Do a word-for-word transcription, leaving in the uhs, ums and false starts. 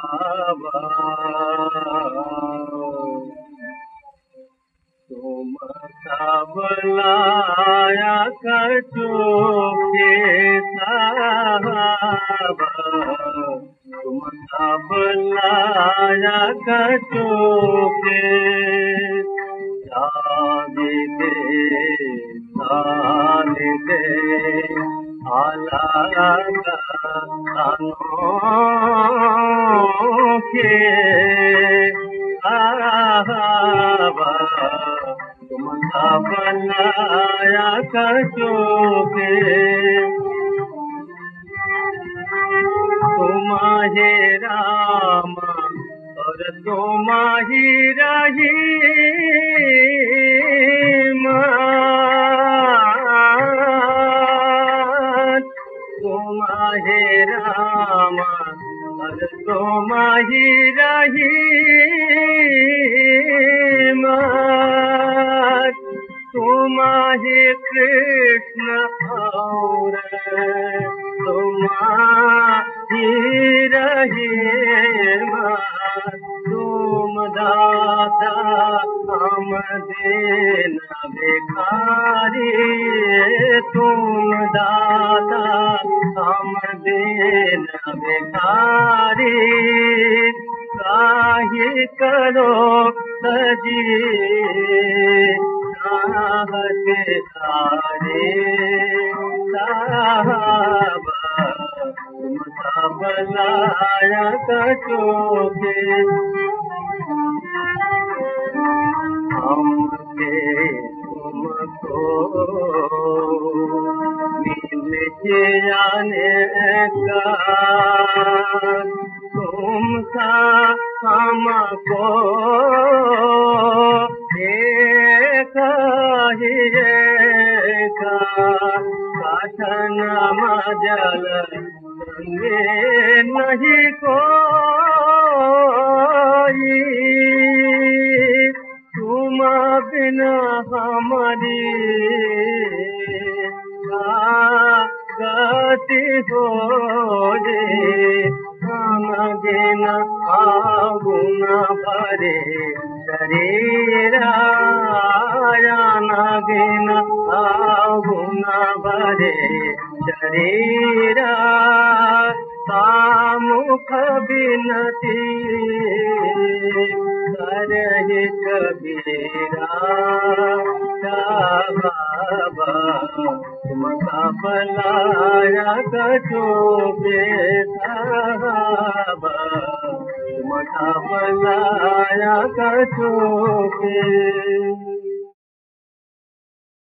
तुम सब लाया कचोखे साहब, तुम सब लाया कचोखे जागे दे साल दे आला अनोखे आवा तुम सब लाया कचोखे तुम्हारे राम और तुम्हारी रहीम, तुम्हारे राम और तुम्हारी रहीम, तुम्हारे कृष्ण और तुम्हारी रहीम, तुम दाता हम देना भिखारी, तुम दाता हम देना भिखारी, काहे करो सजी चाहते तारे साहब, तुम सब लाया कचोखे हमसे तुमको मिल जाने का, तुम सा हमको एक ही का कथन मजल नहीं कोई, तुम बिना हमारी गति हो जे, गिन आगुन भरे शरीरा, गिन आगुन भरे शरीरा, कामुख बिनती करहि कबीरा, बाबा तुम सब लाया कचोखे साहब, तुम सब लाया कचोखे।